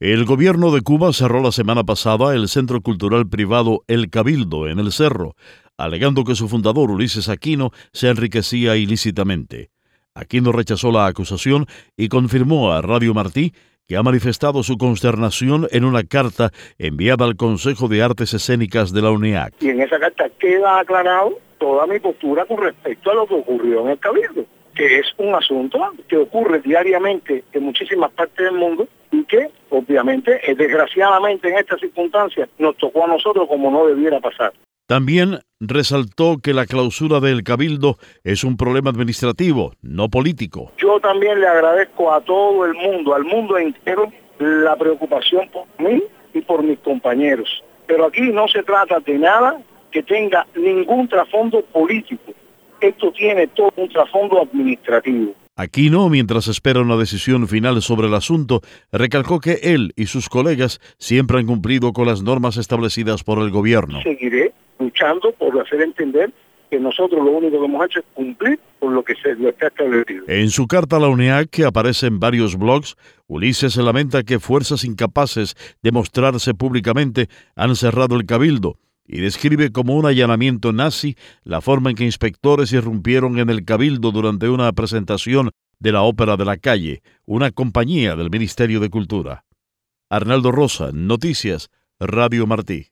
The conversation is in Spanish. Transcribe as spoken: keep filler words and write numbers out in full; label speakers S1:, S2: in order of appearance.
S1: El gobierno de Cuba cerró la semana pasada el centro cultural privado El Cabildo en El Cerro, alegando que su fundador, Ulises Aquino, se enriquecía ilícitamente. Aquino rechazó la acusación y confirmó a Radio Martí que ha manifestado su consternación en una carta enviada al Consejo de Artes Escénicas de la UNEAC.
S2: Y en esa carta queda aclarado toda mi postura con respecto a lo que ocurrió en El Cabildo, que es un asunto que ocurre diariamente en muchísimas partes del mundo y que, obviamente, eh, desgraciadamente en estas circunstancias nos tocó a nosotros como no debiera pasar.
S1: También resaltó que la clausura del Cabildo es un problema administrativo, no político.
S2: Yo también le agradezco a todo el mundo, al mundo entero, la preocupación por mí y por mis compañeros. Pero aquí no se trata de nada que tenga ningún trasfondo político. Esto tiene todo un trasfondo administrativo.
S1: Aquino, mientras espera una decisión final sobre el asunto, recalcó que él y sus colegas siempre han cumplido con las normas establecidas por el gobierno.
S2: Seguiré luchando por hacer entender que nosotros lo único que hemos hecho es cumplir con lo que se lo está establecido.
S1: En su carta a la UNEAC, que aparece en varios blogs, Ulises se lamenta que fuerzas incapaces de mostrarse públicamente han cerrado el Cabildo y describe como un allanamiento nazi la forma en que inspectores irrumpieron en el Cabildo durante una presentación de la Ópera de la Calle, una compañía del Ministerio de Cultura. Arnaldo Rosa, Noticias, Radio Martí.